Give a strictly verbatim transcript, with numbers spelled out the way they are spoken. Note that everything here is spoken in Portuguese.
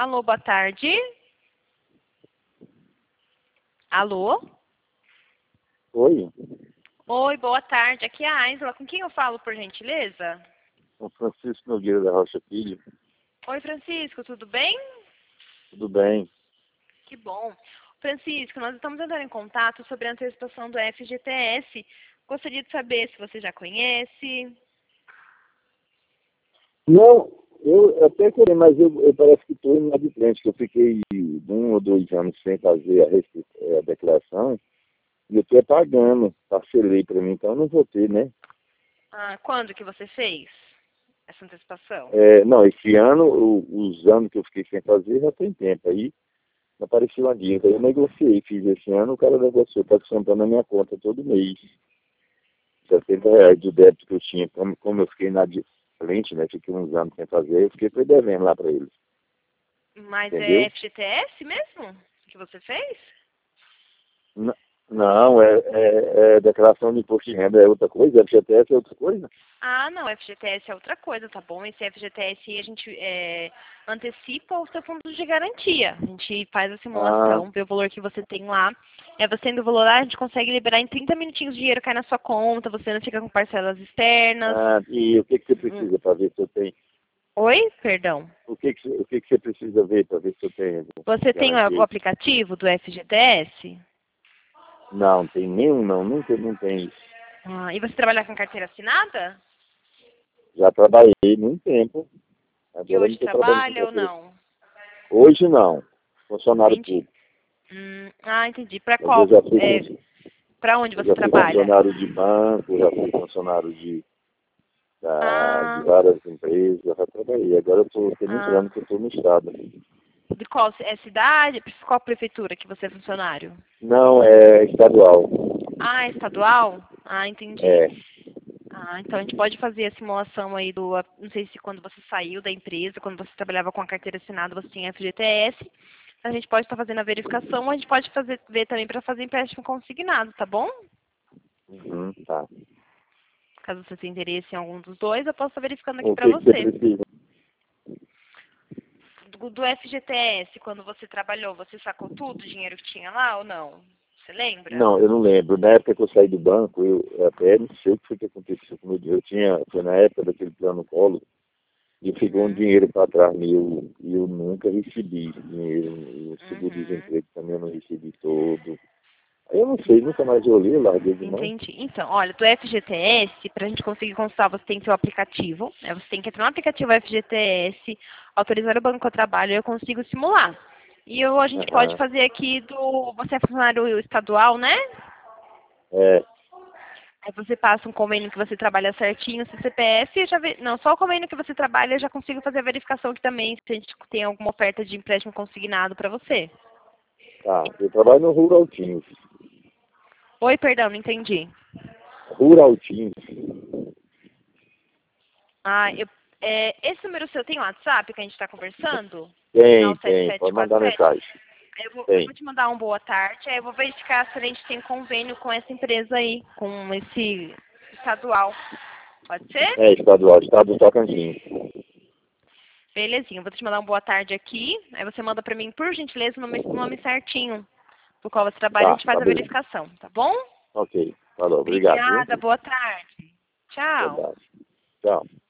Alô, boa tarde. Alô? Oi, Oi, boa tarde. Aqui é a Aisla. Com quem eu falo, por gentileza? o Francisco Nogueira da Rocha Filho. Oi, Francisco, tudo bem? Tudo bem? Que bom. Francisco, nós estamos entrando em contato sobre a antecipação do F G T S. Gostaria de saber se você já conhece. Não, eu até queria, mas eu, eu parece que estou indo de frente, que eu fiquei um ou dois anos sem fazer a, rece- a declaração e eu estou pagando, parcelei para mim, então eu não vou ter, né? Ah, quando que você fez essa antecipação? É, não, esse ano, o- os anos que eu fiquei sem fazer já tem tempo, aí apareceu uma dívida, eu negociei, fiz esse ano, o cara negociou, está descontando na minha conta todo mês. setenta reais do débito que eu tinha, como, como eu fiquei na frente, né? Fiquei uns anos sem fazer, eu fiquei devendo lá para eles. Mas é Entendeu? F G T S mesmo que você fez? N- Não, é, é, é declaração de imposto de renda é outra coisa, F G T S é outra coisa. Ah, não, F G T S é outra coisa, tá bom? Esse F G T S aí a gente é, antecipa o seu fundo de garantia. A gente faz a Ah, simulação, vê o valor que você tem lá. É, você tendo o valor lá, a gente consegue liberar em trinta minutinhos o dinheiro cai na sua conta, você não fica com parcelas externas. ah, e o que, que você Hum. precisa para ver se eu tenho? Oi? Perdão. O que, que, você- o que, que você precisa ver para ver se eu tenho Você tem o o garantia? aplicativo do F G T S? Não, tem nenhum não, nunca não tem isso. Ah, e você trabalha com carteira assinada? Já trabalhei muito tempo, E agora eu não hoje estou trabalhando com trabalha ou carteira. não? Hoje não, funcionário Entendi. público. Hum, ah, entendi. Para Mas eu qual? já fui, É, fun- para onde eu você já fui trabalha? funcionário de banco, já fui funcionário de da, de Ah, várias empresas, eu já trabalhei. Agora eu tô, tem muitos ah. anos que eu estou no estado. De qual é cidade? Qual prefeitura que você é funcionário? Não, é estadual. Ah, estadual? Ah, entendi. É, Ah, então a gente pode fazer a simulação aí do, não sei se quando você saiu da empresa, quando você trabalhava com a carteira assinada, você tinha F G T S. A gente pode estar fazendo a verificação, ou a gente pode fazer ver também para fazer empréstimo consignado, tá bom? uhum, tá. Caso você tenha interesse em algum dos dois, eu posso estar verificando aqui O para que, que você você. precisa? Do, do F G T S, quando você trabalhou, você sacou tudo o dinheiro que tinha lá ou não? Você lembra? Não, eu não lembro. Na época que eu saí do banco, eu, eu até não sei o que foi que aconteceu com o meu dinheiro. Eu tinha, foi na época daquele plano colo, e ficou um Uhum. dinheiro para trás meu, e eu nunca recebi esse dinheiro. E o Uhum. seguro-desemprego também eu não recebi todo. Aí eu não sei, nunca mais eu olhei, eu larguei de mão. Entendi. Então, olha, do F G T S, para a gente conseguir consultar, você tem que ter o aplicativo, né? Você tem que entrar no aplicativo F G T S, autorizar o banco ao trabalho, eu consigo simular. E eu, a gente pode Aham. fazer aqui do... Você é funcionário estadual, né? É, Aí você passa um convênio que você trabalha certinho, seu C P F, e já vê... Não, só o convênio que você trabalha, eu já consigo fazer a verificação aqui também, se a gente tem alguma oferta de empréstimo consignado para você. tá. Eu trabalho no Rural Teams. Oi, perdão, não entendi. Rural Teams. Ah, eu, é, esse número seu tem WhatsApp que a gente está conversando? Final Tem, sete tem. sete Pode quatro mandar sete. mensagem. Eu vou, eu Tem. vou te mandar um boa tarde, aí eu vou verificar se a gente tem convênio com essa empresa aí, com esse estadual. Pode ser? É, estadual, estado do Tocantins. Belezinha, eu vou te mandar um boa tarde aqui, aí você manda pra mim, por gentileza, o nome, o nome certinho do qual você trabalha, a Tá, gente faz tá a bem. verificação, tá bom? Ok. Falou, obrigado, viu? Obrigada, boa tarde. Tchau. Verdade. Tchau.